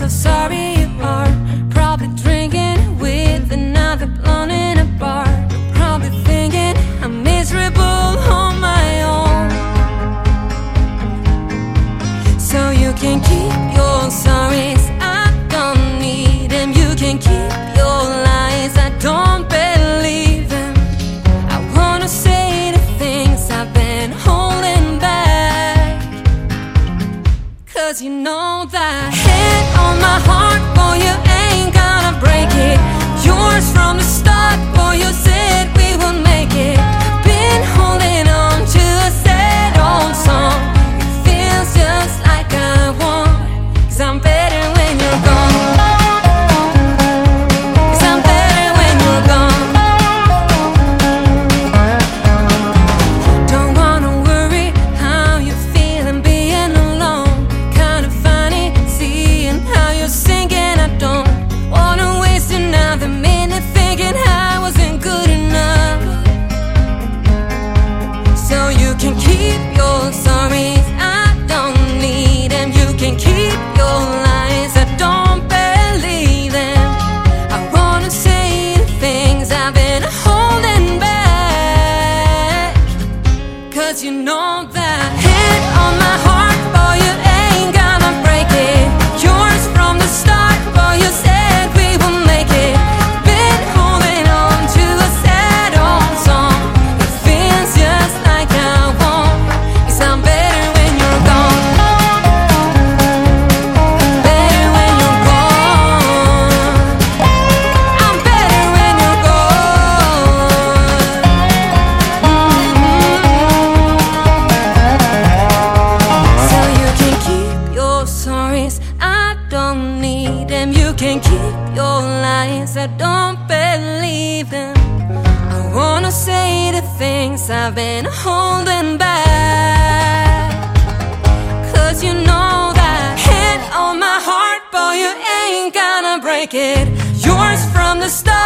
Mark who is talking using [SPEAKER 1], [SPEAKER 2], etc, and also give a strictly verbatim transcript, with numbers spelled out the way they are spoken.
[SPEAKER 1] how sorry you are. Probably drinking with another blonde in a bar. You're probably thinking I'm miserable on my own. So you can keep your sorries, I don't need them. You can keep your lies, I don't believe them. I wanna say the things I've been holding back, 'cause you know that hand on my heart, boy, you ain't gonna break it. Yours from the start, boy, you said we would make it. Been holding on to a sad old song. It feels just like I want, 'cause I'm better when you're gone. 'Cause I'm better when you're gone. Don't wanna worry how you're feeling being alone. Kinda funny seeing how you're sinking. I don't wanna waste another minute thinking I wasn't good enough. So you can keep your sorries, I don't need them. You can keep your lies, I don't believe them. I wanna say the things I've been holding back, 'cause you know that hand on my heart, boy, you ain't gonna break it. Yours from the start, boy, you said we would make it. Been holding on to a sad old song. It feels just like I want, 'cause I'm better when you're gone. Better when you're gone. I'm better when you're gone. So you can keep your sorries, I don't need them. You can keep your lies, I don't believe them. I wanna say the things I've been holding back, 'cause you know that hand on my heart, boy, you ain't gonna break it. Yours from the start.